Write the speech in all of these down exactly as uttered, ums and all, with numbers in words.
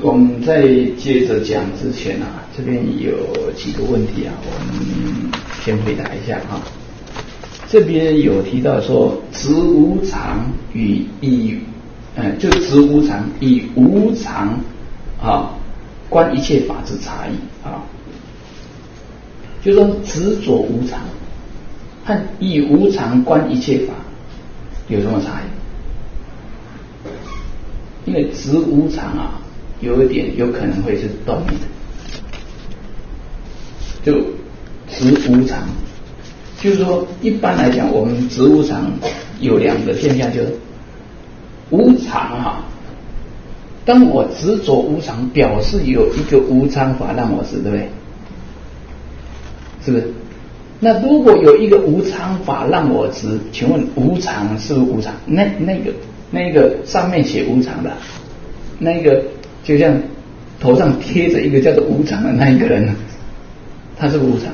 我们在接着讲之前啊，这边有几个问题啊，我们先回答一下啊。这边有提到说，执无常与以，呃，就执无常以无常啊观一切法之差异啊，就是说执着无常和以无常观一切法有什么差异？因为执无常啊，有一点有可能会是动的，就执无常，就是说一般来讲，我们执无常有两个现象，就是无常啊。当我执着无常，表示有一个无常法让我执，对不对？是不是？那如果有一个无常法让我执，请问无常是不是无常？那那个那个上面写无常的，那个就像头上贴着一个叫做无常的那一个人，他是不是无常？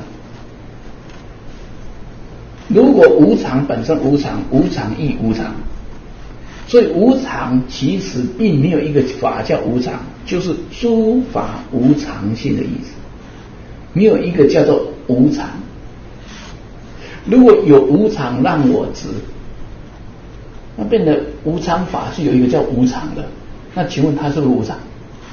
如果无常本身无常，无常亦无常，所以无常其实并没有一个法叫无常，就是诸法无常性的意思，没有一个叫做无常。如果有无常让我执，那变得无常法是有一个叫无常的，那请问它是不是无常？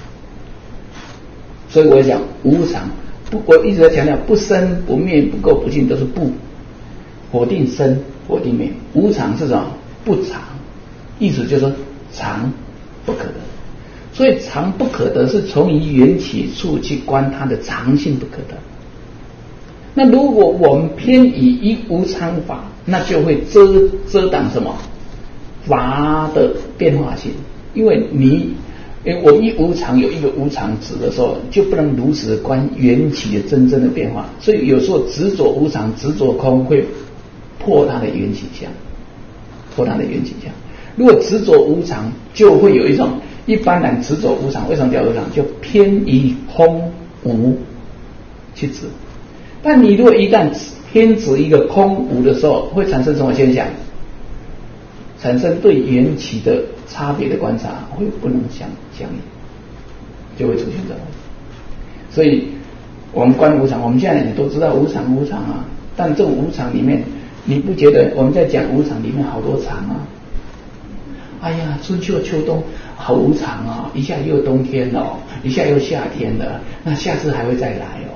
所以我讲无常，不，我一直在强调不生不灭不垢不净都是不，否定生否定灭。无常是什么？不常，意思就是说常不可得，所以常不可得是从于缘起处去观它的常性不可得。那如果我们偏以一无常法，那就会遮遮挡什么法的变化性，因为你因为我们一无常有一个无常执的时候，就不能如此观缘起的真正的变化，所以有时候执着无常执着空会破它的缘起相，破它的缘起相。如果执着无常，就会有一种一般人执着无常，为什么叫无常？就偏于空无去执。但你如果一旦偏执一个空无的时候，会产生什么现象？产生对缘起的差别的观察会不能相相应，就会出现这种。所以我们观无常，我们现在也都知道无常无常啊，但这种无常里面，你不觉得我们在讲无常里面好多常啊？哎呀，春秋秋冬好无常啊，一下又冬天了，一下又夏天了，那下次还会再来哦。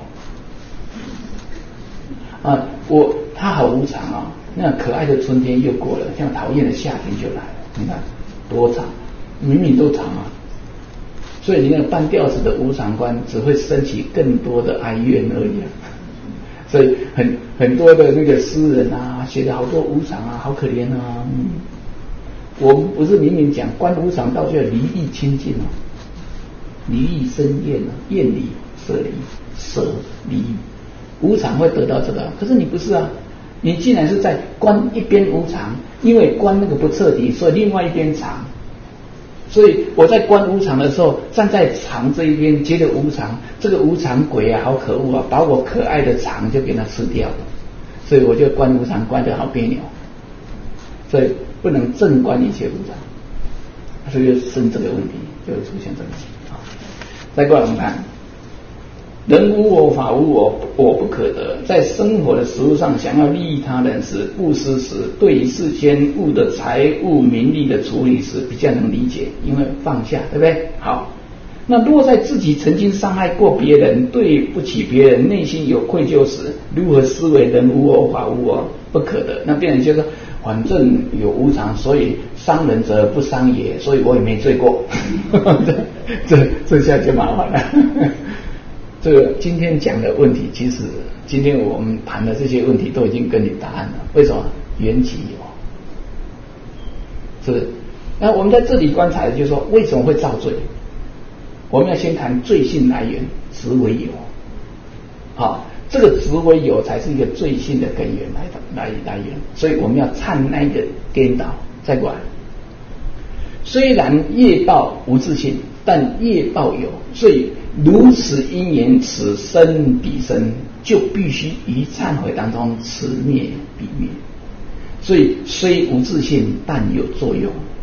啊，我他好无常啊，那可爱的春天又过了，像讨厌的夏天就来了，你看多长，明明都长啊。所以你那个半吊子的无常观，只会升起更多的哀怨而已啊。所以很很多的那个诗人啊，写的好多无常啊，好可怜啊。嗯，我们不是明明讲观无常，到最后离意清净啊，离意生厌啊，厌离舍离舍离。无常会得到这个，可是你不是啊，你既然是在观一边无常，因为观那个不彻底，所以另外一边常。所以我在观无常的时候，站在常这一边，觉得无常，这个无常鬼啊，好可恶啊，把我可爱的常就给它吃掉了，所以我就观无常观得好别扭，所以不能正观一切无常，所以就生这个问题，就会出现这个问题啊。再过来我们看。人无我，法无我，我不可得。在生活的实务上，想要利益他人时，布施时，对于世间物的财物名利的处理时，比较能理解，因为放下，对不对？好，那如果在自己曾经伤害过别人，对不起别人，内心有愧疚时，如何思维人无我，法无我，不可得？那变成就是说，反正有无常，所以伤人则不伤也，所以我也没罪过。这这这下就麻烦了。这个今天讲的问题，其实今天我们谈的这些问题都已经跟你答案了。为什么？缘起有，是不是？那我们在这里观察的就是说，为什么会造罪？我们要先谈罪性来源，执为有。好，这个执为有才是一个罪性的根源来来来源，所以我们要忏那一个颠倒。再过来，虽然业报无自性，但业报有，所以如此因缘，此生彼生，就必须于忏悔当中此灭彼灭。所以虽无自性，但有作用。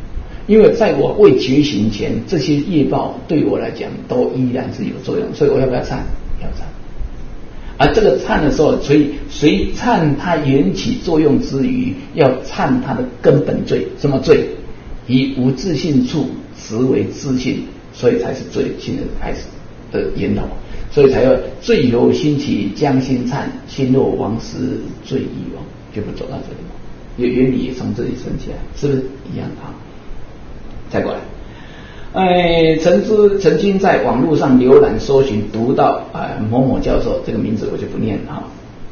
因为在我未觉醒前，这些业报对我来讲都依然是有作用，所以我要不要忏？要忏。而这个忏的时候，所以随忏它缘起作用之余，要忏它的根本罪。什么罪？以无自性处实为自性，所以才是罪性的开始的源头。所以才要罪由心起，将心忏，心若亡时罪亦亡，就不走到这里。原原理也从这里生起来，是不是一样啊？再过来，哎，曾之曾经在网络上浏览搜寻，读到啊、呃、某某教授这个名字我就不念了哈。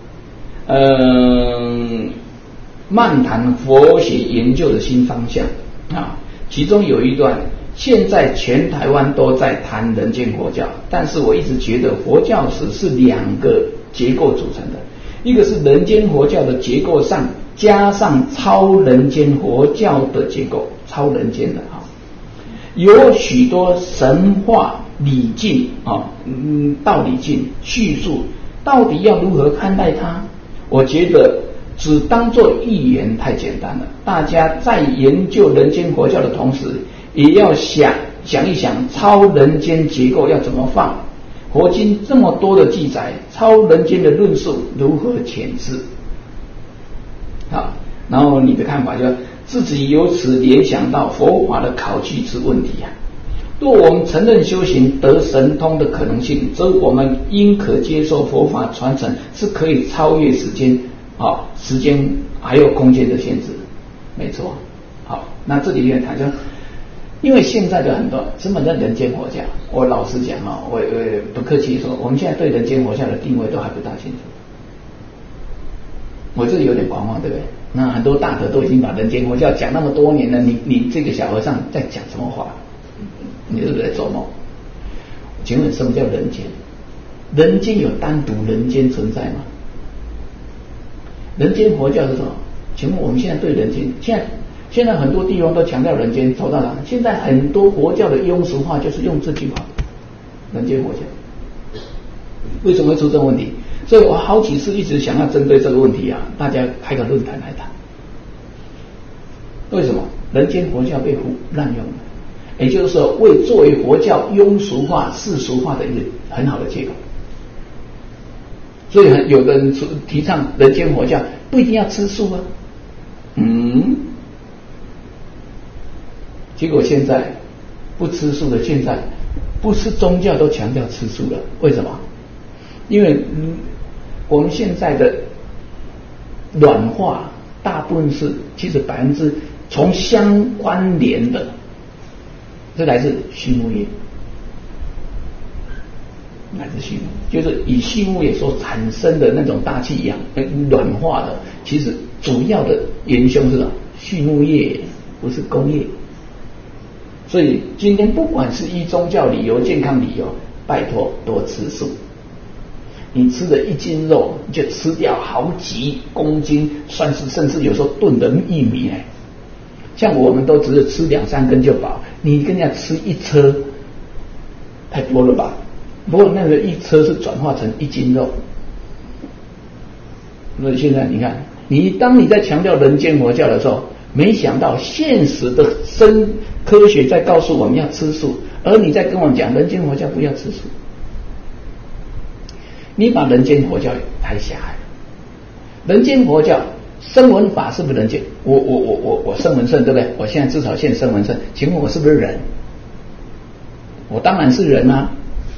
嗯，漫谈佛学研究的新方向啊，其中有一段。现在全台湾都在谈人间佛教，但是我一直觉得佛教史是两个结构组成的，一个是人间佛教的结构上加上超人间佛教的结构，超人间的啊，有许多神话理境啊，嗯，道理境叙述，到底要如何看待它？我觉得只当作寓言太简单了，大家在研究人间佛教的同时。也要想想一想超人间结构要怎么放，佛经这么多的记载，超人间的论述如何诠释？好，然后你的看法就是自己由此联想到佛法的考据之问题啊。若我们承认修行得神通的可能性，则我们应可接受佛法传承是可以超越时间啊、时间还有空间的限制，没错。好，那这里面谈就。因为现在的很多什么叫人间佛教，我老实讲啊，我我不客气说，我们现在对人间佛教的定位都还不大清楚。我这有点狂妄，对不对？那很多大德都已经把人间佛教讲那么多年了，你你这个小和尚在讲什么话？你是不是在做梦？请问什么叫人间？人间有单独人间存在吗？人间佛教是什么？请问我们现在对人间现在？现在很多地方都强调人间，走到哪？现在很多佛教的庸俗话就是用这句话，人间佛教。为什么会出这个问题？所以我好几次一直想要针对这个问题啊，大家开个论坛来谈。为什么人间佛教被滥用了？也就是说，为作为佛教庸俗化、世俗化的一个很好的借口。所以有的人提倡人间佛教不一定要吃素啊，嗯。结果现在不吃素的，现在不是宗教都强调吃素了，为什么？因为、嗯、我们现在的软化大部分是其实百分之从相关联的，这来自畜牧业，来自畜牧，就是以畜牧业所产生的那种大气氧软化的，其实主要的元凶是什么？畜牧业，不是工业。所以今天不管是依宗教理由、健康理由，拜托多吃素。你吃了一斤肉，你就吃掉好几公斤，算是甚至有时候炖的玉米哎。像我们都只是吃两三根就饱，你跟人家吃一车，太多了吧？不过那个一车是转化成一斤肉。所以现在你看，你当你在强调人间佛教的时候，没想到现实的生科学在告诉我们要吃素，而你在跟我讲人间佛教不要吃素，你把人间佛教太狭隘了。人间佛教声闻法是不是人间？我我我我我声闻圣，对不对？我现在至少现声闻圣，请问我是不是人？我当然是人啊。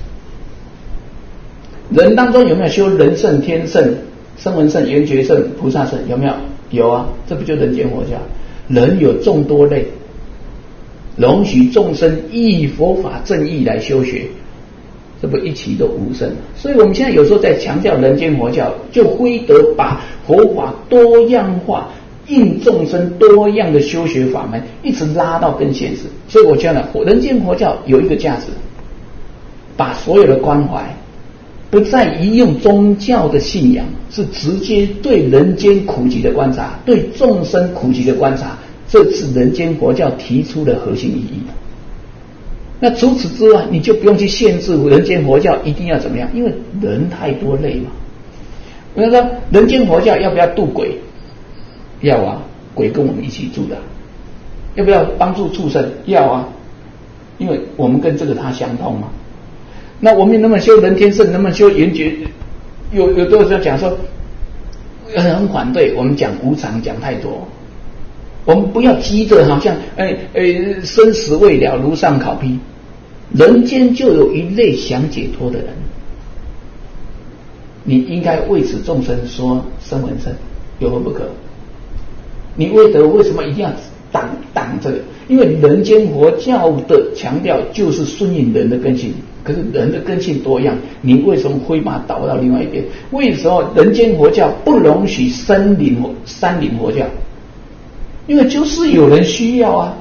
人当中有没有修人圣、天圣、声闻圣、缘觉圣、菩萨圣？有没有？有啊，这不就人间佛教？人有众多类，容许众生依佛法正义来修学，这不一起都无声。所以我们现在有时候在强调人间佛教，就非得把佛法多样化、应众生多样的修学法门一直拉到更现实。所以我讲了，人间佛教有一个价值，把所有的关怀不再于用宗教的信仰，是直接对人间苦集的观察，对众生苦集的观察，这是人间佛教提出的核心意义。那除此之外，你就不用去限制人间佛教一定要怎么样，因为人太多类嘛。我说人间佛教要不要渡鬼？要啊，鬼跟我们一起住的。 要不要帮助畜生？要啊，因为我们跟这个他相通嘛。那我们能不能修人天圣？能不能修圆觉？有有多少讲说很反对，我们讲无常讲太多。我们不要急着好像哎哎生死未了如上考批，人间就有一类想解脱的人，你应该为此众生说声闻乘，有何不可？你为得为什么一定要挡挡这个？因为人间佛教的强调就是顺应人的根性，可是人的根性多样，你为什么会把它倒到另外一边？为什么人间佛教不容许森林山林佛教？因为就是有人需要啊，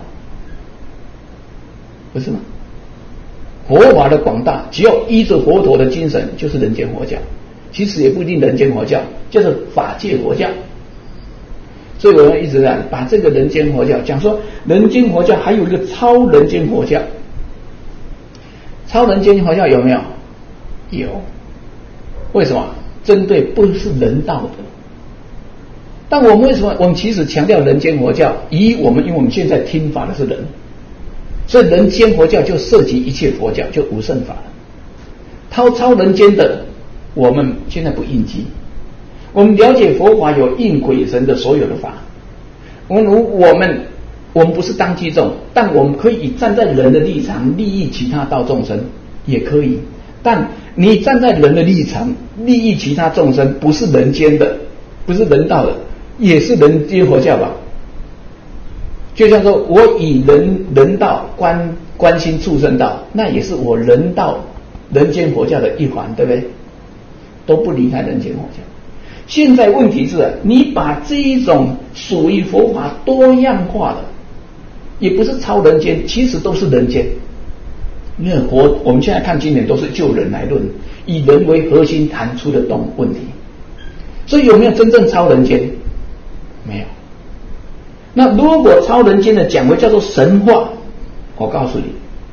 不是吗？佛法的广大，只要依着佛陀的精神，就是人间佛教。其实也不一定人间佛教，就是法界佛教。所以我们一直在把这个人间佛教讲说，人间佛教还有一个超人间佛教。超人间佛教有没有？有。为什么？针对不是人道的。但我们为什么？我们其实强调人间佛教，以我们因为我们现在听法的是人，所以人间佛教就涉及一切佛教，就无胜法了。超超人间的，我们现在不应机。我们了解佛法有应鬼神的所有的法，我们我们我们不是当机众，但我们可以站在人的立场利益其他道众生，也可以。但你站在人的立场利益其他众生，不是人间的，不是人道的，也是人间佛教吧？就像说我以人人道关关心畜生道，那也是我人道人间佛教的一环，对不对？都不离开人间佛教。现在问题是，你把这一种属于佛法多样化的，也不是超人间，其实都是人间。因为佛，我们现在看经典都是就人来论，以人为核心谈出的动问题。所以有没有真正超人间？没有。那如果超人间的讲为叫做神话，我告诉你，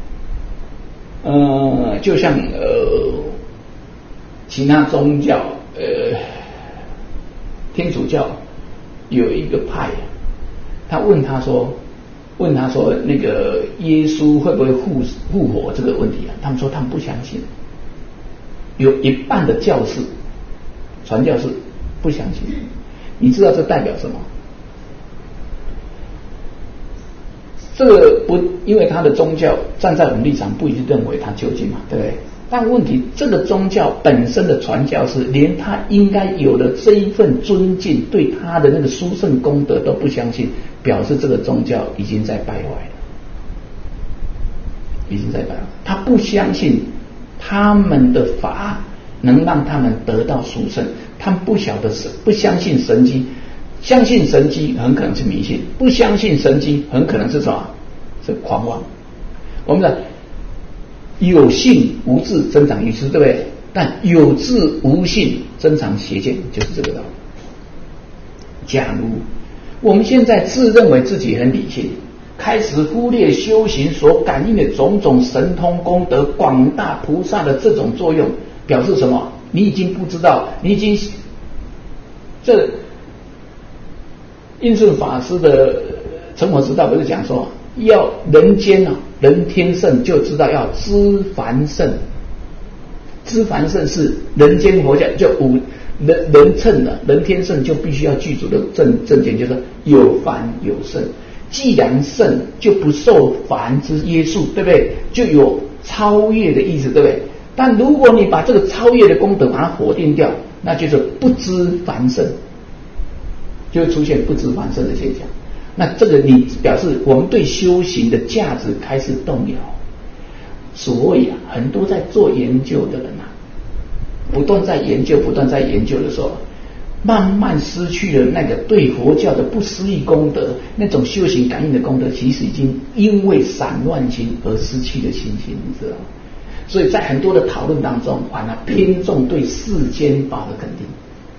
呃，就像呃其他宗教，呃。天主教有一个派，他问他说，问他说那个耶稣会不会复复活这个问题啊？他们说他们不相信，有一半的教士、传教士不相信。你知道这代表什么？这个不，因为他的宗教站在我们立场不一定认为他究竟嘛，对不对？但问题，这个宗教本身的传教士，连他应该有的这一份尊敬，对他的那个殊胜功德都不相信，表示这个宗教已经在败坏了，已经在败坏。他不相信他们的法能让他们得到殊胜，他们不晓得神，不相信神迹，相信神迹很可能是迷信，不相信神迹很可能是什么？是狂妄。我们的。有信无智增长愚痴，对不对？但有智无信增长邪见，就是这个道理。假如我们现在自认为自己很理性，开始忽略修行所感应的种种神通功德、广大菩萨的这种作用，表示什么？你已经不知道，你已经这印顺法师的成佛之道不是讲说，要人间啊。人天圣就知道要知凡圣，知凡圣是人间佛教就五人人称的，人天圣就必须要具足的正正见，就是有凡有圣。既然圣，就不受凡之约束，对不对？就有超越的意思，对不对？但如果你把这个超越的功德把它否定掉，那就是不知凡圣，就会出现不知凡圣的现象。那这个你表示我们对修行的价值开始动摇。所以啊，很多在做研究的人啊，不断在研究不断在研究的时候，慢慢失去了那个对佛教的不思议功德，那种修行感应的功德，其实已经因为散乱心而失去了信心，你知道吗？所以在很多的讨论当中，反而偏重对世间法的肯定，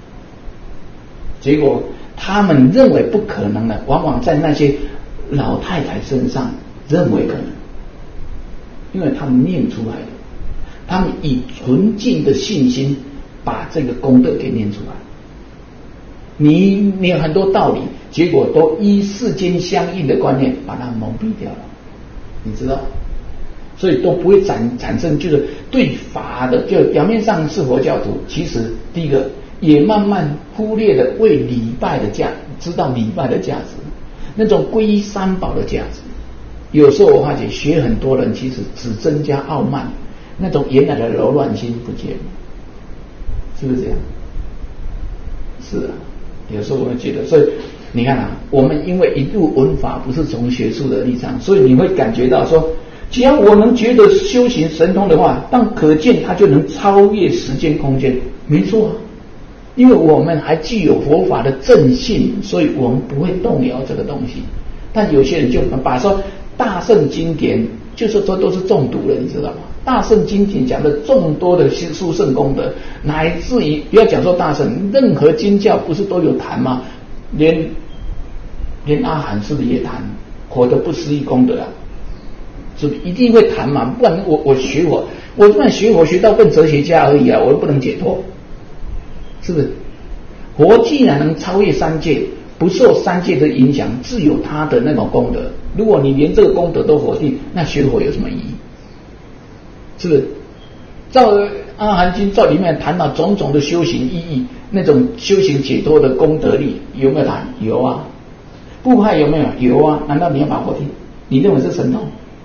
结果他们认为不可能的，往往在那些老太太身上认为可能，因为他们念出来的，他们以纯净的信心把这个功德给念出来。你你有很多道理， 结果都依世间相应的观念把它蒙蔽掉了，你知道？所以都不会产产生就是对法的，就表面上是佛教徒，其实第一个也慢慢忽略了为礼拜的价，知道礼拜的价值，那种皈依三宝的价值。有时候我发觉学很多人其实只增加傲慢，那种原来的柔软心不见了，是不是这样？是啊，有时候我会觉得，所以你看啊，我们因为一入文法不是从学术的立场，所以你会感觉到说，只要我能觉得修行神通的话，但可见它就能超越时间空间，没错啊，因为我们还具有佛法的正信，所以我们不会动摇这个东西。但有些人就把说大圣经典，就是说都是中毒了，你知道吗？大圣经典讲的众多的殊胜功德，乃至于不要讲说大圣，任何经教不是都有谈吗？连连阿含是不是也谈活的不思议功德啊？是不是一定会谈嘛？不然我我学我我不然学我学到笨哲学家而已啊，我又不能解脱，是不是？佛既然能超越三界，不受三界的影响，自有他的那种功德。如果你连这个功德都否定，那学佛有什么意义？是不是？照阿含经照里面谈到种种的修行意义，那种修行解脱的功德力有没有谈？有啊。不害有没有？有啊。难道你要把佛听？你认为是神通？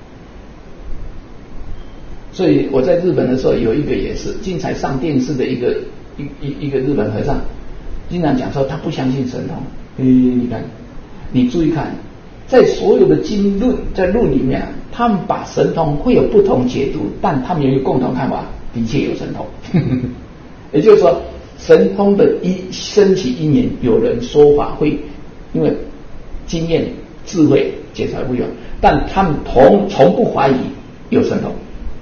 所以我在日本的时候有一个也是经常上电视的一个一一一个日本和尚，经常讲说他不相信神通。嗯，你看，你注意看，在所有的经论在论里面，他们把神通会有不同解读，但他们有一个共同看法，的确有神通。也就是说，神通的一升起因缘，有人说法会因为经验、智慧、解才不一样，但他们从从不怀疑有神通。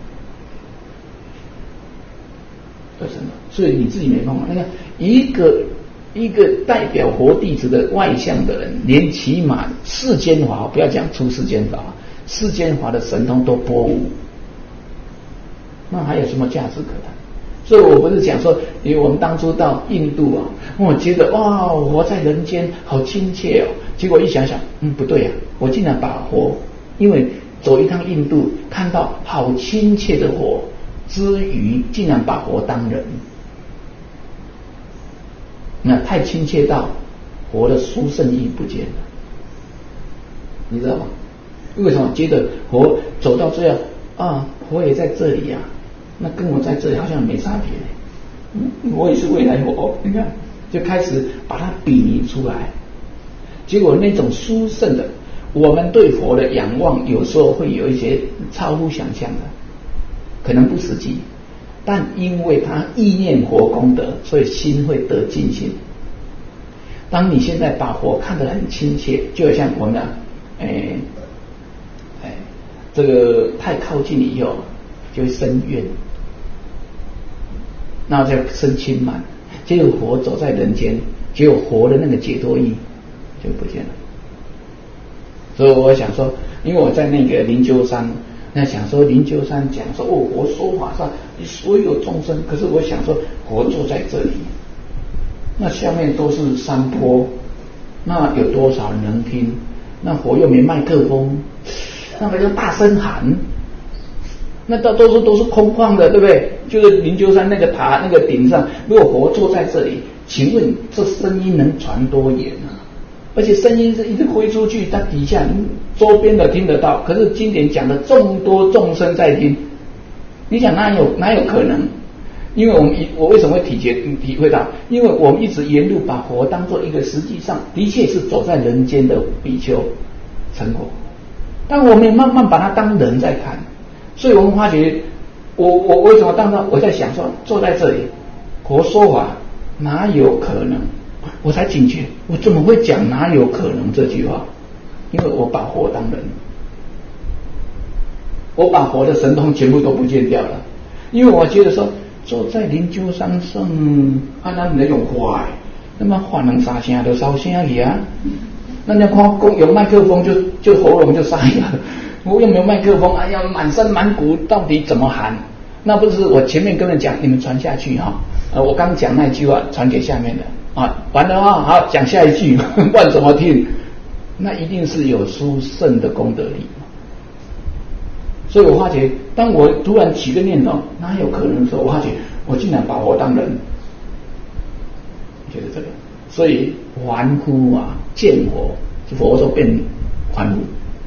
有神通，所以你自己没办法。你看一个。一个代表佛弟子的外相的人，连起码世间法，不要讲出世间法，世间法的神通都波无，那还有什么价值可谈？所以我不是讲说，因为我们当初到印度啊，我觉得哇，活在人间好亲切哦。结果一想想，嗯，不对啊，我竟然把活，因为走一趟印度，看到好亲切的活之余，竟然把活当人。那太亲切到活的殊胜意不见了，你知道吗？为什么觉得活走到这样啊，活也在这里呀、啊，那跟我在这里好像没差别、嗯、我也是未来活，你看就开始把它比拟出来，结果那种殊胜的，我们对佛的仰望有时候会有一些超乎想象的，可能不实际。但因为他意念佛功德，所以心会得尽心。当你现在把佛看得很亲切，就好像我们讲，哎哎，这个太靠近以后，就会生怨，那就生轻慢，结果佛走在人间，结果佛的那个解脱意就不见了。所以我想说，因为我在那个灵鹫山。那想说灵鹫山讲说哦，佛说法上所有众生，可是我想说佛坐在这里，那下面都是山坡，那有多少人能听？那佛又没麦克风，那么就大声喊，那到都是都是空旷的，对不对？就是灵鹫山那个塔那个顶上，如果佛坐在这里，请问这声音能传多远啊？而且声音是一直挥出去，它底下周边的听得到，可是经典讲的众多众生在听，你想哪有哪有可能？因为我们我为什么会体觉体会到？因为我们一直沿路把佛当做一个实际上的确是走在人间的比丘成果，但我们也慢慢把它当人在看，所以我们发觉，我我为什么当到我在想说坐在这里，佛说法哪有可能？我才警觉，我怎么会讲哪有可能这句话？因为我把佛当人，我把佛的神通全部都不见掉了。因为我觉得说坐在灵鹫山上，按咱那种话，那么话能沙声就烧声去啊。那你看有麦克风就就喉咙就沙哑了，我又没有麦克风，哎呀满身满谷到底怎么喊？ 那不是我前面跟人讲，你们传下去哈、哦，呃，我刚讲那句话传给下面的啊，完了啊，好讲下一句，不然怎么听？那一定是有殊胜的功德力。所以我发觉，当我突然起个念头，哪有可能说，我发觉我竟然把佛当人，就是这个。所以凡夫啊，见佛，佛说变凡夫，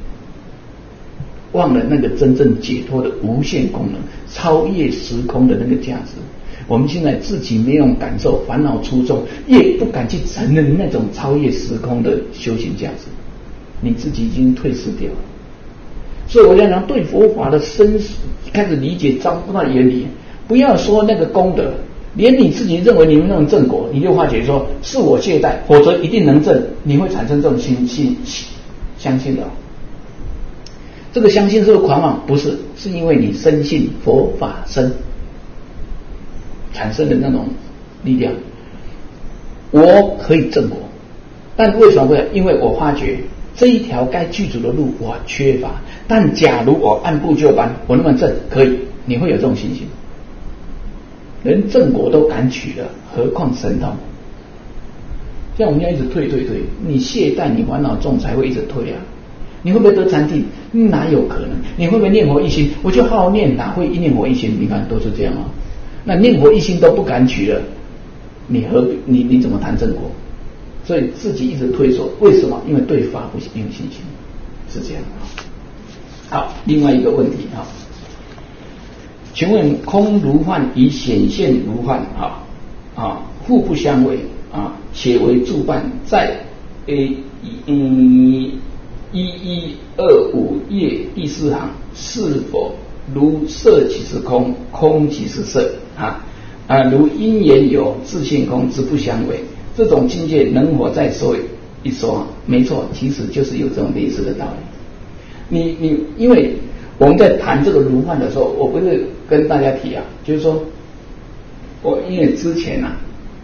忘了那个真正解脱的无限功能，超越时空的那个价值。我们现在自己没有感受，烦恼出众，也不敢去承认那种超越时空的修行价值，你自己已经退失掉了。所以我要讲，对佛法的深开始理解，招不到眼里，不要说那个功德，连你自己认为你们那种正果，你就发觉说是我懈怠，否则一定能证，你会产生这种心心相信的。这个相信是不是狂妄？不是，是因为你深信佛法深产生的那种力量。我可以证果，但为什么不？因为我发觉这一条该具足的路我缺乏，但假如我按部就班，我那么证可以，你会有这种信心。连正果都敢取了，何况神通？像我们要一直退退退，你懈怠，你烦恼重才会一直退啊。你会不会得禅定？哪有可能？你会不会念佛一心？我就好念，哪会一念佛一心？你看都是这样啊。那念佛一心都不敢取了，你何必你你怎么谈正果？所以自己一直退缩，为什么？因为对法不没有信心，是这样。好，另外一个问题啊，请问空如幻与显现如幻啊啊互不相违啊，且为助伴，在诶嗯。一一二五页第四行，是否如色即是空，空即是色啊？啊，如因缘有，自性空，之不相违。这种境界能否再说一说？没错，其实就是有这种类似的道理。你你，因为我们在谈这个如幻的时候，我不是跟大家提啊，就是说，我因为之前啊，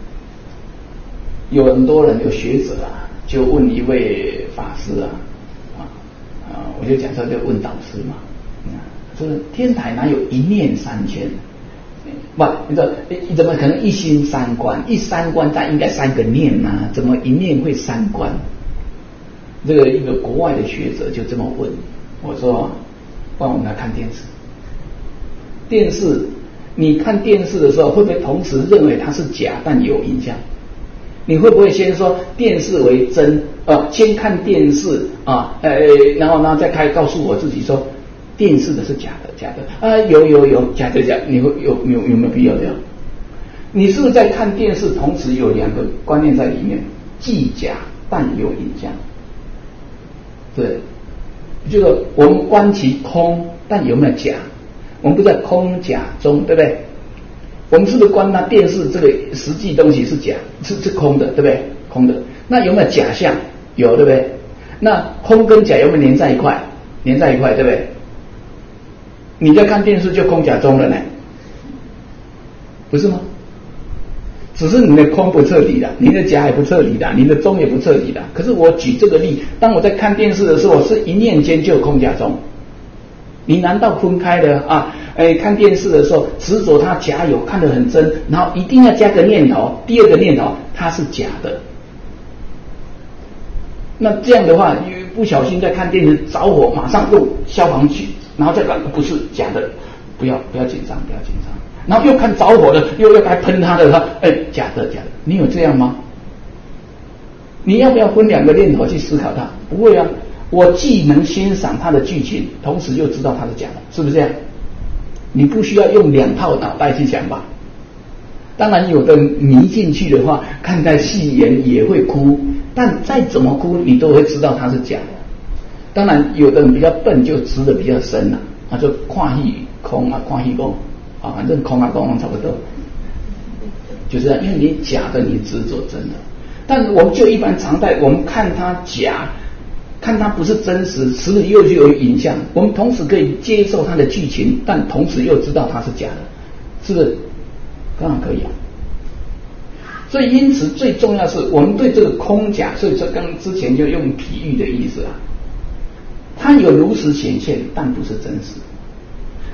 有很多人有学者啊，就问一位法师啊。啊，我就讲说，就问导师嘛，说天台哪有一念三千？不，你说你怎么可能一心三观？一三观它应该三个念啊，怎么一念会三观？这个一个国外的学者就这么问我说：“不然我们来看电视，电视你看电视的时候，会不会同时认为它是假但有影像？你会不会先说电视为真？呃，先看电视啊，呃，然后呢再开告诉我自己说电视的是假的，假的啊，有有有假的假，你会有有有没有必要这样？你是不是在看电视，同时有两个观念在里面，既假但有影像？对，就是我们观其空，但有没有假？我们不在空假中，对不对？我们是不是观那电视这个实际东西是假，是是空的，对不对？空的，那有没有假象？有，对不对？那空跟假有没有连在一块？连在一块，对不对？你在看电视就空假中了呢，不是吗？只是你的空不彻底的，你的假也不彻底的，你的中也不彻底的。可是我举这个例，当我在看电视的时候，我是一念间就有空假中。你难道分开了啊？哎，看电视的时候执着它假有，看得很真，然后一定要加个念头，第二个念头它是假的。那这样的话，不小心在看电视着火，马上用消防去，然后再看不是假的，不要不要紧张，不要紧张。然后又看着火的，又要该喷他的，他哎假的假的，你有这样吗？你要不要分两个念头去思考它？不会啊，我既能欣赏它的剧情，同时又知道它是假的，是不是这样？你不需要用两套脑袋去想吧。当然有的迷进去的话，看待戏言也会哭，但再怎么哭你都会知道它是假的。当然有的人比较笨，就知得比较深了，啊，就看戏空啊，看戏空啊，反正空啊空差不多，就是因为你假的你执着真的。但我们就一般常态，我们看它假，看它不是真实，时时又有影像，我们同时可以接受它的剧情，但同时又知道它是假的，是不是？当然可以啊。所以因此最重要是我们对这个空假，所以说刚之前就用比喻的意思啊，它有如实显现，但不是真实。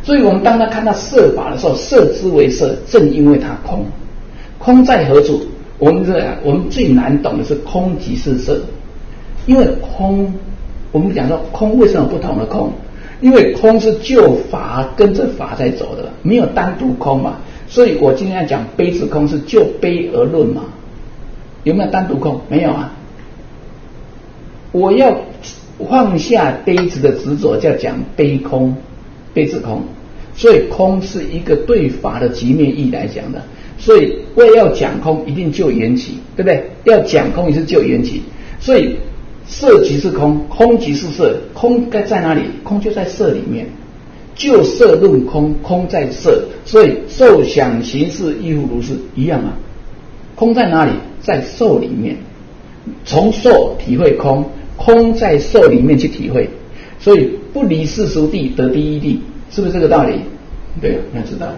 所以我们当他看到色法的时候，色之为色，正因为它空。空在何处？我们这我们最难懂的是空即是色，因为空，我们讲说空为什么不同的空？因为空是就法跟着法在走的，没有单独空嘛。所以我今天讲悲之空是就悲而论嘛，有没有单独空？没有啊。我要放下悲子的执着，叫讲悲空，悲之空。所以空是一个对法的极面义来讲的。所以为要讲空，一定就缘起，对不对？要讲空也是就缘起。所以色即是空，空即是色，空该在哪里？空就在色里面。就色论空，空在色，所以受想行识亦复如是，一样啊。空在哪里？在受里面。从受体会空，空在受里面去体会，所以不离世俗谛得第一谛，是不是这个道理？对啊，要知道。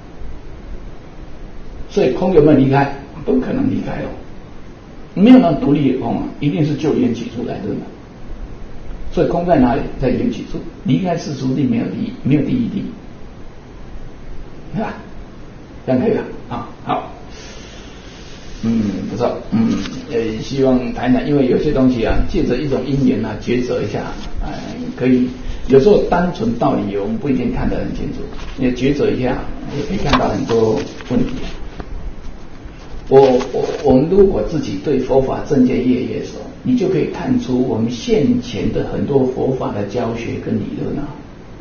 所以空有没有离开？不可能离开哦，没有那种独立的空啊，一定是就缘起出来的嘛。所以空在哪里？在缘起处，离开世俗谛没有第一，没有第一谛，对吧？这样可以了啊。好，嗯，不错，嗯，也希望谈谈，因为有些东西啊，借着一种因缘啊，抉择一下，哎、呃，可以。有时候单纯道理我们不一定看得很清楚，也抉择一下，也可以看到很多问题。我我我们如果自己对佛法正见越越熟，你就可以看出我们现前的很多佛法的教学跟理论啊，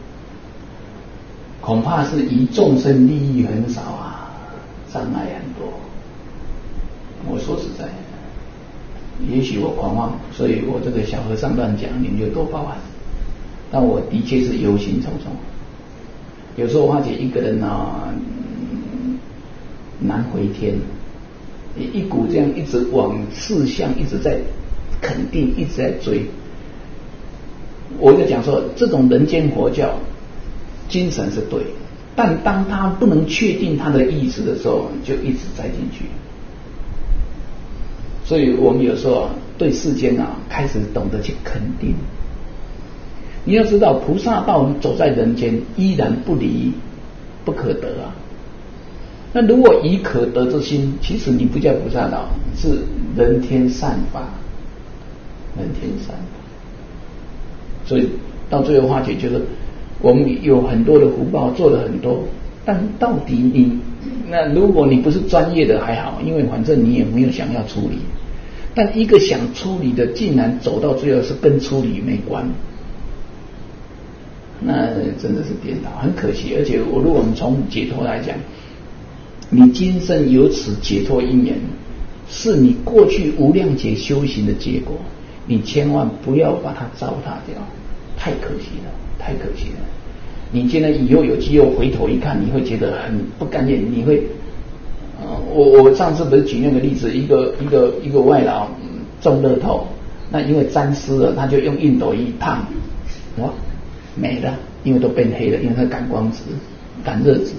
恐怕是以众生利益很少啊，障碍很多。我说实在的，也许我狂妄，所以我这个小和尚乱讲，你们就多包涵。但我的确是忧心忡忡，有时候发觉一个人啊、嗯、难回天。一股这样一直往事项一直在肯定，一直在追。我就讲说，这种人间佛教精神是对，但当他不能确定他的意思的时候，就一直栽进去。所以我们有时候、啊、对世间啊开始懂得去肯定。你要知道，菩萨道走在人间，依然不离不可得啊。那如果以可得之心，其实你不叫菩萨道，是人天善法，人天善法。所以到最后化解就是，我们有很多的福报，做了很多，但到底你那如果你不是专业的还好，因为反正你也没有想要处理。但一个想处理的，竟然走到最后是跟处理没关，那真的是颠倒，很可惜。而且我如果我们从解脱来讲，你今生有此解脱因缘，是你过去无量劫修行的结果，你千万不要把它糟蹋掉，太可惜了，太可惜了。你现在以后有机会回头一看，你会觉得很不甘愿，你会，呃，我我上次不是举那个例子，一个一个一个外劳、嗯、中乐透，那因为沾湿了，他就用熨斗一烫，哇，没了，因为都变黑了，因为它感光值、感热值。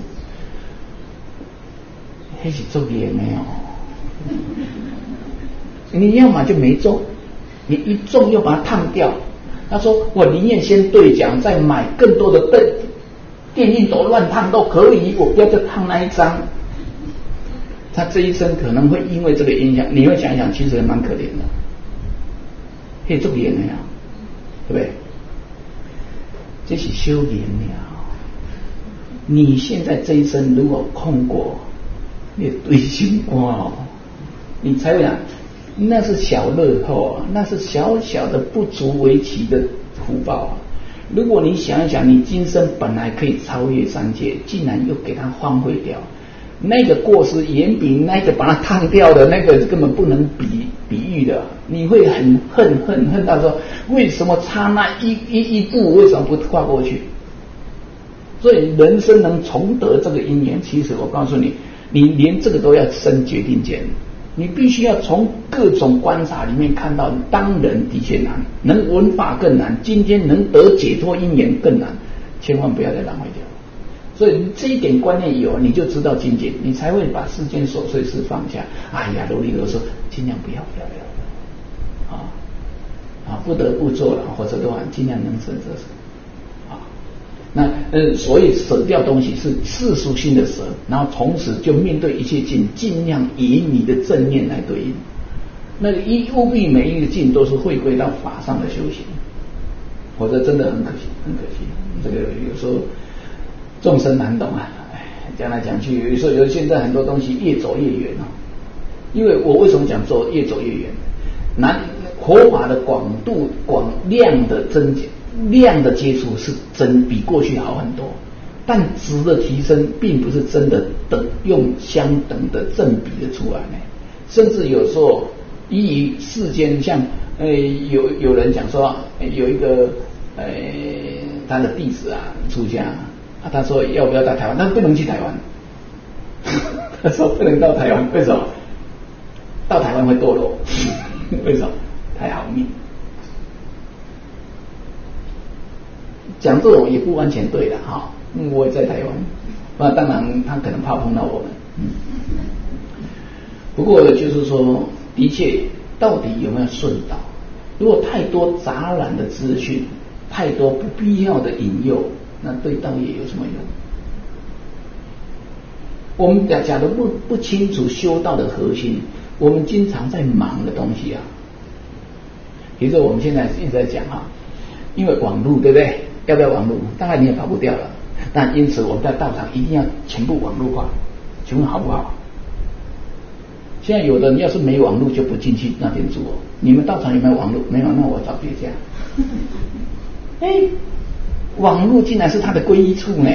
那是做脸没有，你要么就没中，你一中又把它烫掉。他说我宁愿先兑奖，再买更多的电电熨斗乱烫都可以，我不要再烫那一张。他这一生可能会因为这个影响，你会想一想，其实蛮可怜的，可以做脸没有，对不对？这是修炼了。你现在这一生如果空过，你对心观哦，你才会讲，那是小乐透啊，那是小小的不足为奇的福报啊。如果你想一想，你今生本来可以超越三界，竟然又给它荒废掉，那个过失远比那个把它烫掉的那个根本不能比比喻的，你会很恨恨恨到说，为什么差那一一一步，为什么不跨过去？所以人生能重得这个因缘，其实我告诉你，你连这个都要生决定权，你必须要从各种观察里面看到，当人的确难，能闻法更难，今天能得解脱因缘更难，千万不要再浪费掉。所以这一点观念有，你就知道境界，你才会把世间琐碎事放下。哎呀，啰里啰嗦，尽量不要不要不要啊啊！不得不做了，或者的话，尽量能省则省啊。 那呃，所以舍掉东西是世俗性的舍，然后从此就面对一切境，尽量以你的正念来对应。那个一务必每一个境都是回归到法上的修行，否则真的很可惜，很可惜。这个有时候众生难懂啊，讲来讲去，有时候有现在很多东西越走越远哦。因为我为什么讲做越走越远？难佛法的广度、广量的增减。量的接触是真比过去好很多，但质的提升并不是真的等用相等的正比的出来呢。甚至有时候依于世间，像呃有有人讲说，有一个呃他的弟子啊出家啊，他说要不要到台湾？他不能去台湾，他说不能到台湾，为什么？到台湾会堕落，为什么？太好命。讲这种也不完全对的哈，嗯，我也在台湾，那当然他可能怕碰到我们，嗯。不过就是说，的确，到底有没有顺导？如果太多杂染的资讯，太多不必要的引诱，那对道业有什么用？我们假假如不不清楚修道的核心，我们经常在忙的东西啊，比如说我们现在一直在讲啊，因为网络对不对？要不要网络？当然你也跑不掉了。但因此我们在道场一定要全部网络化，请问好不好？现在有的人要是没网络就不进去那边住哦。你们道场有没有网络？没有，那我找别家。哎，网络竟然是他的皈依处呢。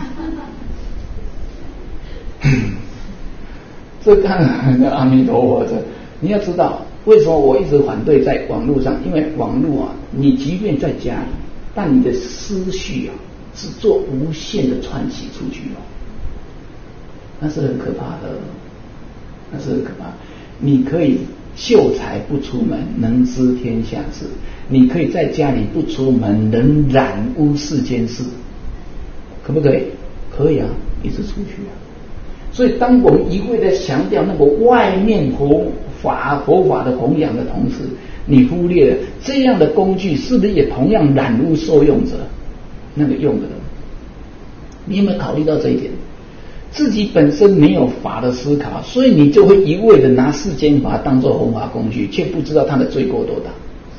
这看阿弥陀佛，这你要知道为什么我一直反对在网络上？因为网络啊，你即便在家里，但你的思绪啊是做无限的串起出去哦，那是很可怕的，那是很可怕。你可以秀才不出门，能知天下事；你可以在家里不出门，能染污世间事，可不可以？可以啊，一直出去啊。所以，当我们一味的强调那个外面佛法佛法的弘扬的同时，你忽略了这样的工具是不是也同样染污受用者那个用的人？你有没有考虑到这一点？自己本身没有法的思考，所以你就会一味的拿世间法当作弘法工具，却不知道它的罪过多大。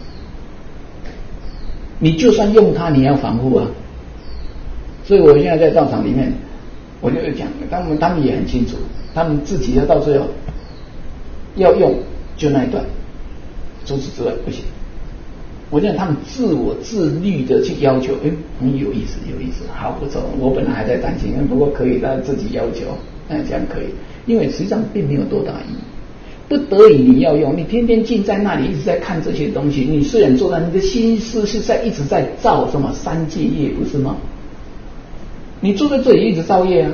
你就算用它，你要防护啊。所以我现在在道场里面，我就讲，他们他们也很清楚，他们自己要到最后要用就那一段，除此之外不行。我讲他们自我自律的去要求，哎，很有意思，有意思，好不错。我本来还在担心，不过可以让自己要求，那这样可以，因为实际上并没有多大意义。不得已你要用，你天天静在那里一直在看这些东西，你虽然做到，你的心思是在一直在造什么三界业，不是吗？你坐在这里一直造业啊，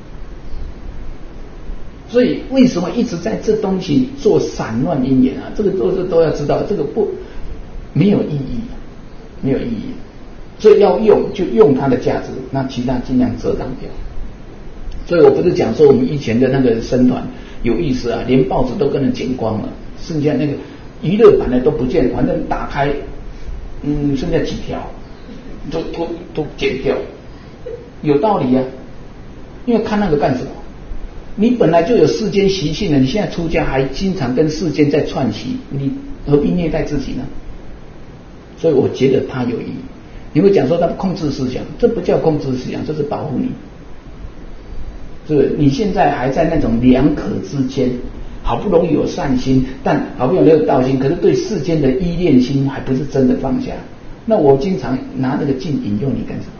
所以为什么一直在这东西做散乱因缘啊？这个都是都要知道，这个不没有意义，没有意义。所以要用就用它的价值，那其他尽量遮挡掉。所以我不是讲说我们以前的那个僧团有意思啊，连报纸都跟人剪光了，剩下那个娱乐版的都不见，反正打开，嗯，剩下几条，都都都剪掉。有道理啊，因为看那个干什么？你本来就有世间习性了，你现在出家还经常跟世间在串习，你何必虐待自己呢？所以我觉得它有意义。你会讲说它控制思想，这不叫控制思想，这是保护你。是不是？你现在还在那种两可之间，好不容易有善心，但好不容易有道心，可是对世间的依恋心还不是真的放下。那我经常拿那个劲引诱你干什么？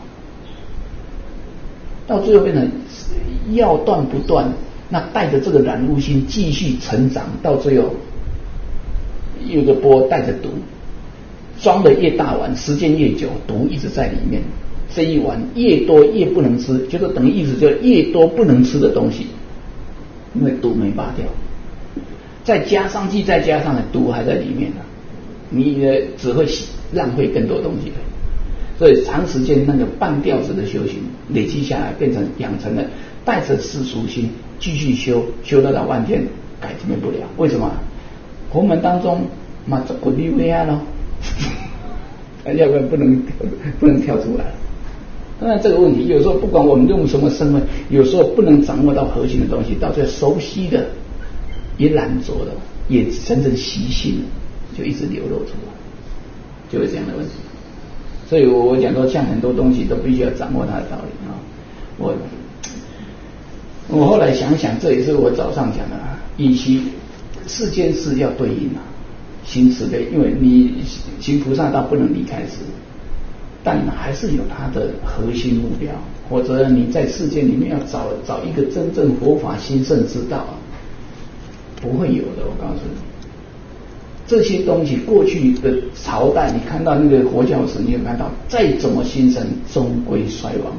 到最后变成要断不断，那带着这个染污心继续成长，到最后有个波带着毒，装的越大碗，时间越久，毒一直在里面。这一碗越多越不能吃，就是等于意思就是越多不能吃的东西，因为毒没拔掉，再加上去，再加上的毒还在里面呢，你呢只会浪费更多东西。所以长时间那个半吊子的修行累积下来，变成养成了带着世俗心继续修，修到老半天改变不了。为什么？佛门当中嘛，这不利啊咯，要不然不能不能跳出来。 那这个问题，有时候不管我们用什么身份，有时候不能掌握到核心的东西，到最后熟悉的也懒惰了，也真正习性了，就一直流露出来，就是这样的问题。所以我讲说，像很多东西都必须要掌握它的道理啊。我我后来想想，这也是我早上讲的，以其世间事要对应啊，行慈悲，因为你行菩萨道不能离开慈，但还是有它的核心目标，或者你在世界里面要找找一个真正佛法兴盛之道，不会有的。我告诉你，这些东西过去的朝代，你看到那个佛教史，你有看到再怎么兴盛，终归衰亡，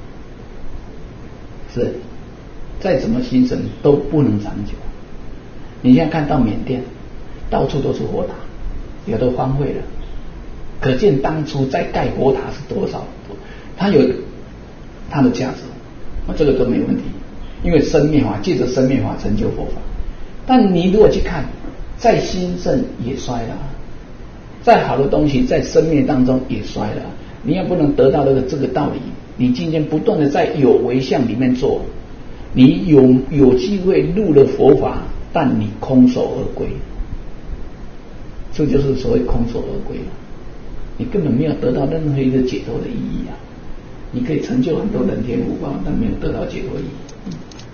是再怎么兴盛都不能长久。你现在看到缅甸，到处都是佛塔，也都荒废了，可见当初在盖佛塔是多少，它有它的价值，这个都没问题，因为生灭法，借着生灭法成就佛法。但你如果去看，再兴盛也衰了，再好的东西在生灭当中也衰了。你要不能得到这个这个道理，你今天不断的在有为相里面做，你有有机会入了佛法，但你空手而归，这就是所谓空手而归了。你根本没有得到任何一个解脱的意义啊！你可以成就很多人天福报，但没有得到解脱意义。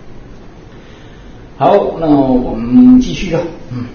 好，那我们继续了。嗯，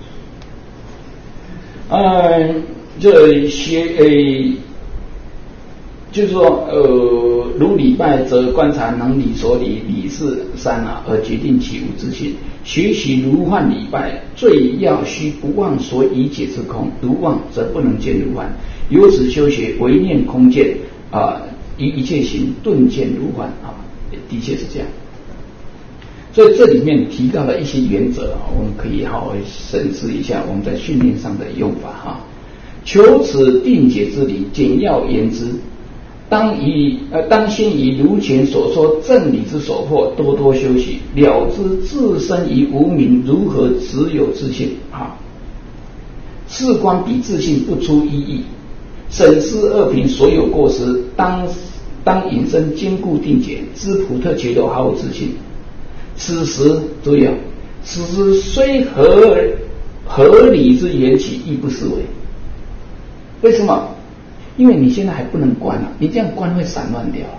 呃，这学诶，就是说，呃，如礼拜则观察能理所理，理是三啊，而决定其无自性。学习如幻礼拜，最要须不忘所以解之空，如忘则不能见如幻。由此修学，唯念空见啊，一一切行顿见如幻啊，的确是这样。所以这里面提到了一些原则啊，我们可以好好审视一下我们在训练上的用法哈。求此定解之理，简要言之，当以呃当先以如前所说正理之所迫，多多修习，了知自身于无明如何只有自性啊。事观彼自性不出一义，审视二品所有过失，当当引申坚固定解，知普特觉流毫无自性。此时注意啊，此时虽合合理之缘起，亦不思维。为什么？因为你现在还不能观啊，你这样观会散乱掉。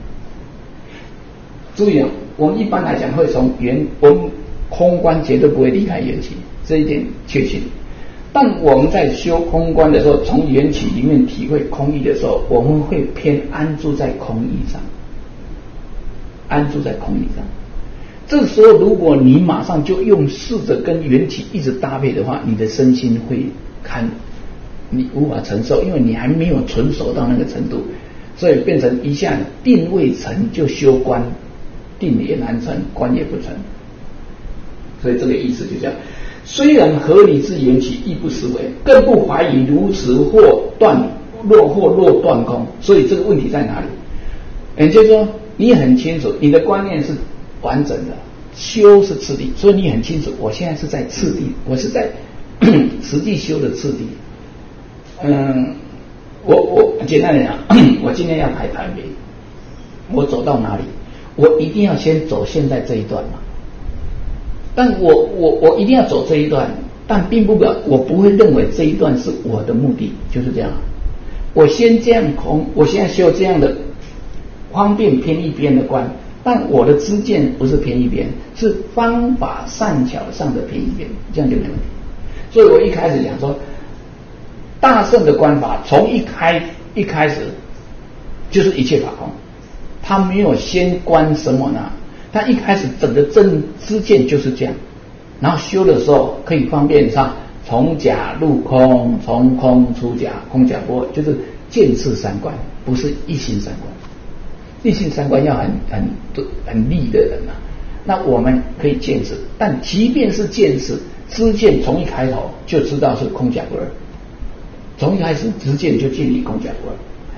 注意啊，我们一般来讲会从缘，我们空观绝对不会离开缘起，这一点确信。但我们在修空观的时候，从缘起里面体会空义的时候，我们会偏安住在空义上，安住在空义上。这时候，如果你马上就用试着跟缘起一直搭配的话，你的身心会看你无法承受，因为你还没有纯熟到那个程度，所以变成一下定未成就修观，定也难成，观也不成。所以这个意思就这样。虽然合理之缘起，亦不思维，更不怀疑如此或断若或若断空。所以这个问题在哪里？也就是说，你很清楚，你的观念是完整的，修是次第，所以你很清楚，我现在是在次第，我是在实际修的次第。嗯，我我简单的讲，我今天要排台北，我走到哪里，我一定要先走现在这一段嘛。但我我我一定要走这一段，但并不表我不会认为这一段是我的目的，就是这样。我先这样空，我现在修这样的方便偏一边的观。但我的知见不是偏一边，是方法善巧上的偏一边，这样就没问题。所以我一开始讲说，大圣的观法从一开一开始就是一切法空，他没有先观什么呢？他一开始整个正知见就是这样，然后修的时候可以方便上从假入空，从空出假，空假波，就是见次三观，不是一心三观。一心三观要很很很利的人啊，那我们可以见识，但即便是见识，知见从一开头就知道是空假不二，从一开始知见就建立空假不二。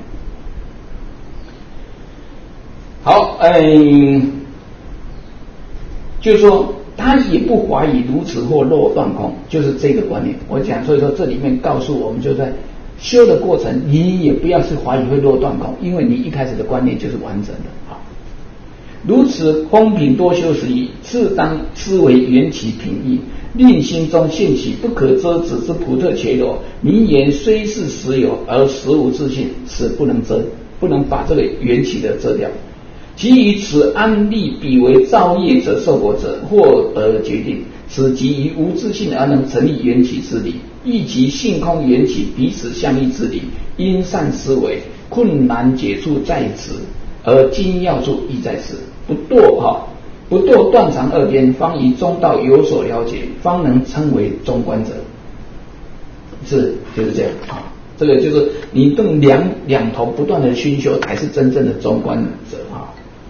好，嗯，就是说他也不怀疑如此或若断空，就是这个观念。我讲，所以说这里面告诉我们，就在修的过程，你也不要是怀疑会落断空，因为你一开始的观念就是完整的。好，如此风品多修时矣，次当思为缘起品义，令心中现起不可遮止之普特伽罗。名言虽是实有，而实无自性，是不能遮，不能把这个缘起的遮掉。其以此安立彼为造业者受果者，获得决定，此即于无自性而能成立缘起之理，亦即性空缘起彼此相异之理。因善思维，困难解处在此，而精要处亦在此。不堕哈，不堕断常二边，方于中道有所了解，方能称为中观者。是，就是这样啊。这个就是你动两两头不断的熏修，才是真正的中观者啊。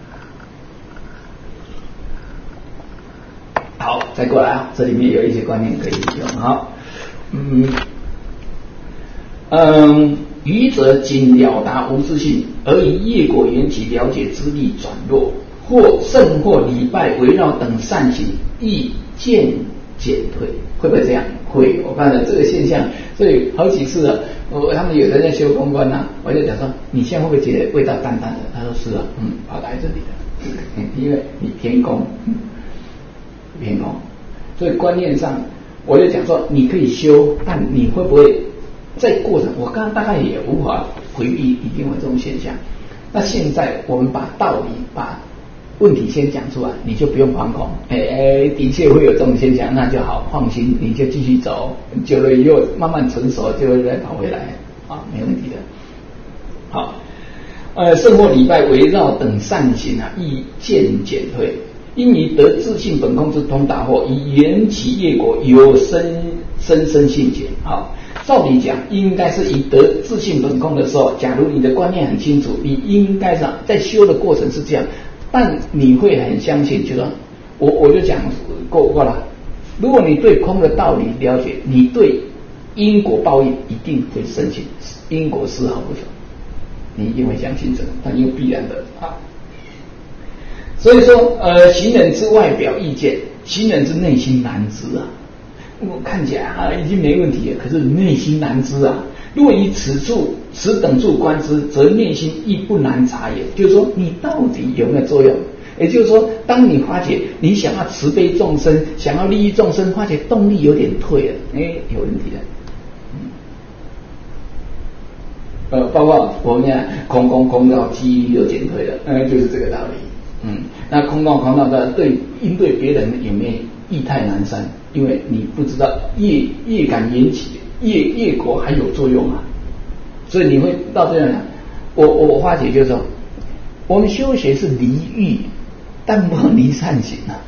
好，再过来啊，这里面有一些观念可以用哈。嗯嗯，愚者仅了达无自性，而以业果缘起了解之力转弱，或甚或礼拜围绕等善行，亦渐减退。会不会这样？会。我看了这个现象，所以好几次了。我他们有人在修公关呐、啊，我就讲说，你现在会不会觉得味道淡淡的？他说是啊，嗯，跑来这里的，因为你偏空。偏空，所以观念上，我就讲说，你可以修，但你会不会在过程？我刚刚大概也无法回避一定有这种现象。那现在我们把道理、把问题先讲出来，你就不用惶恐。哎哎，的确会有这种现象，那就好，放心，你就继续走，久了以后慢慢成熟，就会再跑回来啊，没问题的。好，呃，甚或礼拜围绕等善行啊，亦渐减退。因以得自性本空之通达惑，以缘起业果有深深深信解。好，照理讲，应该是以得自性本空的时候，假如你的观念很清楚，你应该上在修的过程是这样，但你会很相信，就说我我就讲过过了。如果你对空的道理了解，你对因果报应一定会深信，因果丝毫不爽，你一定会相信这个，但又必然的啊。所以说，呃，行人之外表意见，行人之内心难知啊。我看起来啊已经没问题了，可是内心难知啊。若以此处此等处观之，则内心亦不难察也。就是说，你到底有没有作用？也就是说，当你发觉你想要慈悲众生，想要利益众生，发觉动力有点退了，哎，有问题了。嗯、呃，包括我们讲空空空到记忆力又减退了，呃，就是这个道理。嗯，那空洞空洞的对应对别人有没有意态难删？因为你不知道业业感缘起，业业果还有作用啊，所以你会到这样的。我我发觉就是说，我们修学是离欲，但不离善行啊。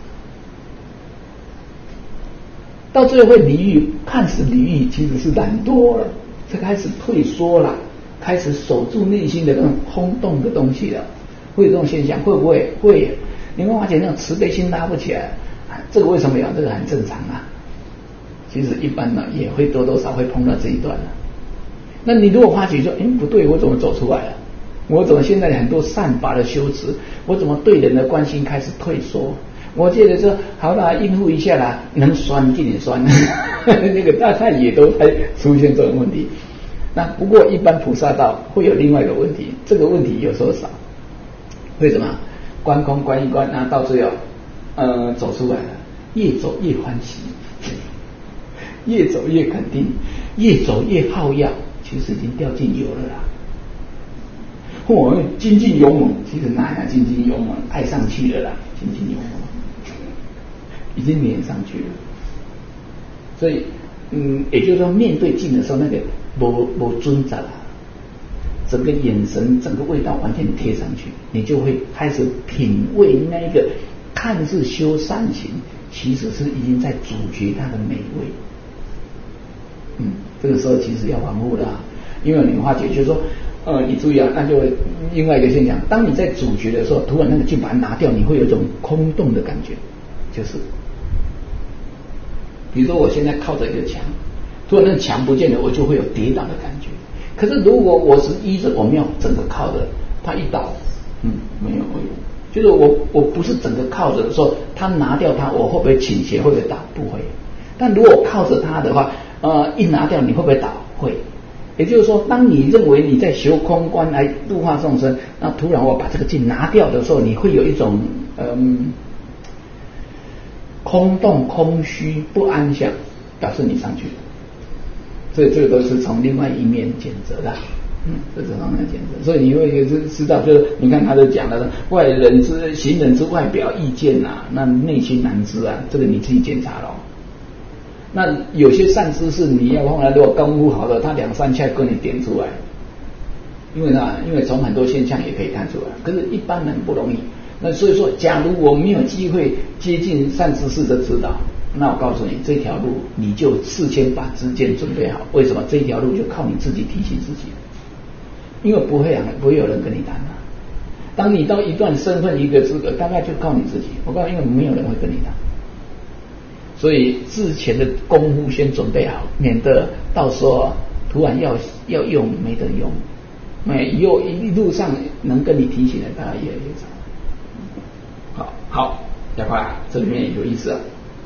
到最后会离欲，看似离欲，其实是懒惰了，才开始退缩了，开始守住内心的那种空洞的东西了。会有这种现象，会不会？会，你会发觉那种慈悲心拉不起来，这个为什么有？这个很正常啊。其实一般呢也会多多少会碰到这一段了。那你如果发觉说，哎，不对，我怎么走出来了？我怎么现在很多善法的修持，我怎么对人的关心开始退缩？我觉得说好啦，应付一下啦，能酸尽点酸，那个大概也都会出现这种问题。那不过一般菩萨道会有另外一个问题，这个问题有时候少。为什么？观空观一观，那到最后，呃，走出来了，越走越欢喜，越走越肯定，越走越好要，其实已经掉进油了啦。我们精进勇猛，其实哪样精进勇猛，爱上去了啦，精进勇猛，已经黏上去了。所以，嗯，也就是说，面对镜的时候，那个没没尊着了。整个眼神，整个味道完全贴上去，你就会开始品味那个看似修善行，其实是已经在咀嚼它的美味。嗯，这个时候其实要防护的、啊，因为你发觉就是说，呃，你注意啊，那就会另外一个现象，当你在咀嚼的时候，突然那个镜把它拿掉，你会有一种空洞的感觉，就是，比如说我现在靠着一个墙，突然那个墙不见了，我就会有跌倒的感觉。可是如果我是依着我没有整个靠着，它一倒，嗯，没有会有，就是我我不是整个靠着的时候，它拿掉它，我会不会倾斜，会不会倒？不会。但如果靠着它的话，呃，一拿掉你会不会倒？会。 也就是说，当你认为你在修空观来度化众生，那突然我把这个镜拿掉的时候，你会有一种嗯空洞、空虚、不安详，表示你上去了。所以这个都是从另外一面检测的，嗯，这是方面检测。所以你会知道，就是你看他就讲了，外人之行人之外表意见呐、啊，那内心难知啊，这个你自己检查咯。那有些善知识你要后来如果功夫好了，他两三下跟你点出来，因为呢，因为从很多现象也可以看出来，可是一般人不容易。那所以说，假如我没有机会接近善知识的指导，那我告诉你，这条路你就事先把知见准备好。为什么？这条路就靠你自己提醒自己，因为不会啊，不会有人跟你谈啊。当你到一段身份一个资格，大概就靠你自己。我告诉你，因为没有人会跟你谈。所以之前的功夫先准备好，免得到时候突然要要用没得用。没以后一路上能跟你提醒的大家越来越少。好，好，加快，这里面有意思啊。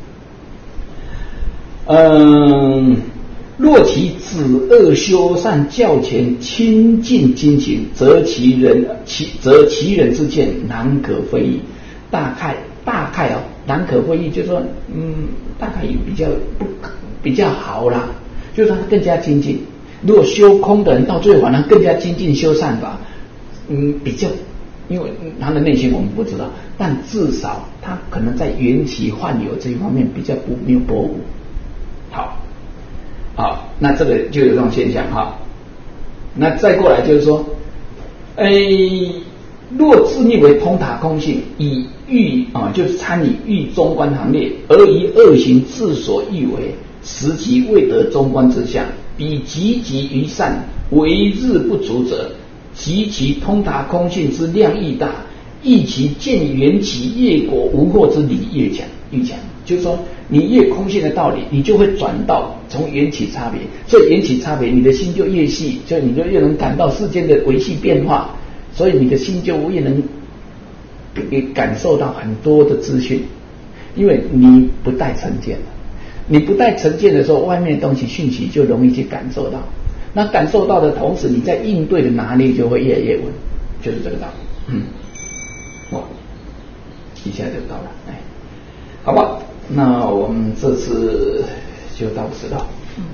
嗯，若其止恶修善较前亲近精行，则其人其则其人之见难可非议。大概大概哦，难可非议，就是说，嗯，大概也比较不比较好啦，就是他更加精进。如果修空的人到最后反而更加精进修善法，嗯，比较，因为他的内心我们不知道，但至少他可能在缘起幻有这一方面比较不没有薄污。好，好，那这个就有这种现象哈。那再过来就是说，哎，若自命为通达空性，以欲啊，就是参与欲中观行列，而以恶行自所欲为，实其未得中观之相，彼积极于善，为日不足者，及其通达空性之量亦大，亦其见缘起业果无惑之理越强愈强。就是说，你越空性的道理，你就会转到从缘起差别，所以缘起差别，你的心就越细，所以你就越能感到世间的维系变化，所以你的心就越能感受到很多的资讯，因为你不带成见，你不带成见的时候，外面的东西讯息就容易去感受到，那感受到的同时，你在应对的拿捏就会越来越稳，就是这个道理。嗯，哇，一下就到了，哎，好吧。那我们这次就到此了。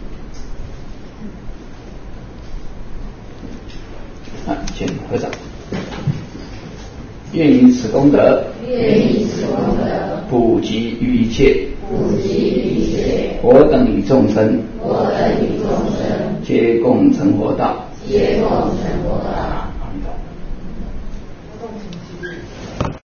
啊，请合掌。愿以此功德， 愿以此功德普及于一切， 普及于一切我等与众生， 我等与众生皆共成佛道， 皆共成佛道。